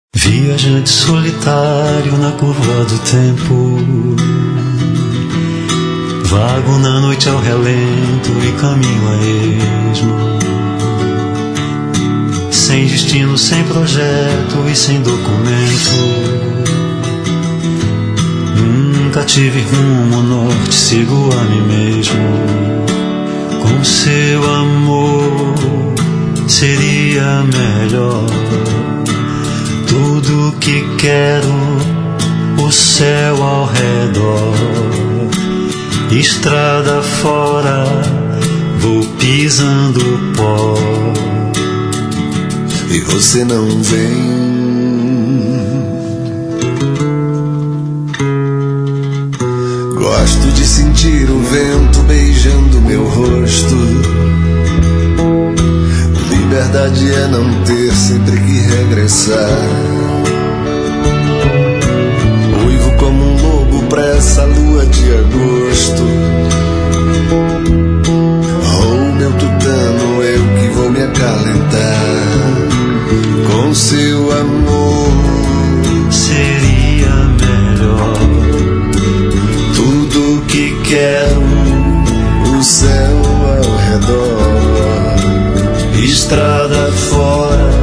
Viajante solitário na curva do tempo, vago na noite ao relento e caminho a esmo, sem destino, sem projeto e sem documento. Nunca tive rumo norte, sigo a mim mesmo. Com seu amor seria melhor. Tudo que quero, o céu ao redor, estrada fora, vou pisando pó. E você não vem. Gosto de sentir o vento beijando meu rosto. Liberdade é não ter sempre que regressar. Uivo como um lobo pra essa lua de agosto. Oh, meu tutano, eu que vou me acalentar. Com seu amor seria melhor. Tudo que quero, o céu ao redor, estrada fora,